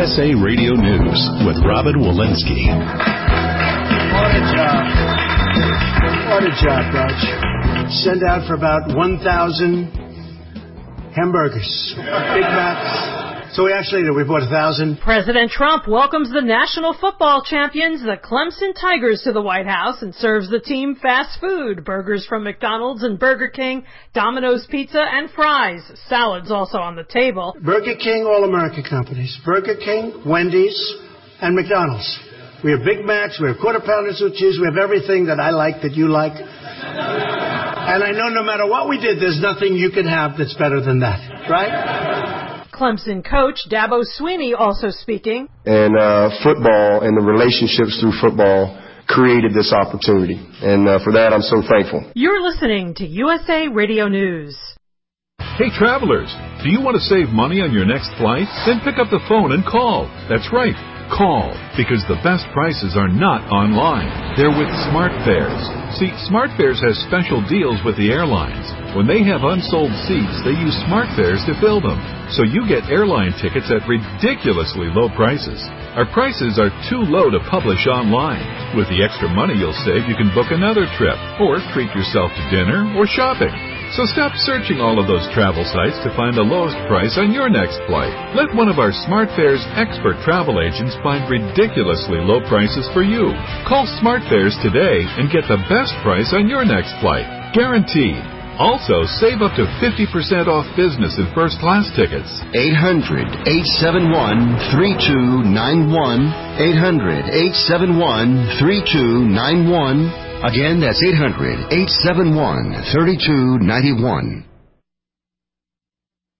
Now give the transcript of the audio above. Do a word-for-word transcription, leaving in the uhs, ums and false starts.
S A Radio News with Robin Walensky. What a job. What a job, Raj. Send out for about one thousand hamburgers, Big Macs. So we actually did. We bought a thousand. President Trump welcomes the National Football Champions, the Clemson Tigers, to the White House and serves the team fast food. Burgers from McDonald's and Burger King, Domino's Pizza, and fries. Salads also on the table. Burger King, all American companies. Burger King, Wendy's, and McDonald's. We have Big Macs, we have Quarter Pounders with cheese, we have everything that I like, that you like. And I know no matter what we did, there's nothing you can have that's better than that, right? Clemson coach Dabo Swinney also speaking. And uh, football and the relationships through football created this opportunity. And uh, for that, I'm so thankful. You're listening to U S A Radio News. Hey, travelers, do you want to save money on your next flight? Then pick up the phone and call. That's right. Call, because the best prices are not online. They're with SmartFares. See, SmartFares has special deals with the airlines. When they have unsold seats, they use SmartFares to fill them. So you get airline tickets at ridiculously low prices. Our prices are too low to publish online. With the extra money you'll save, you can book another trip, or treat yourself to dinner or shopping. So stop searching all of those travel sites to find the lowest price on your next flight. Let one of our SmartFares expert travel agents find ridiculously low prices for you. Call SmartFares today and get the best price on your next flight. Guaranteed. Also, save up to fifty percent off business and first class tickets. eight hundred, eight seven one, three two nine one. eight hundred, eight seven one, three two nine one. Again, that's eight hundred, eight seven one, three two nine one.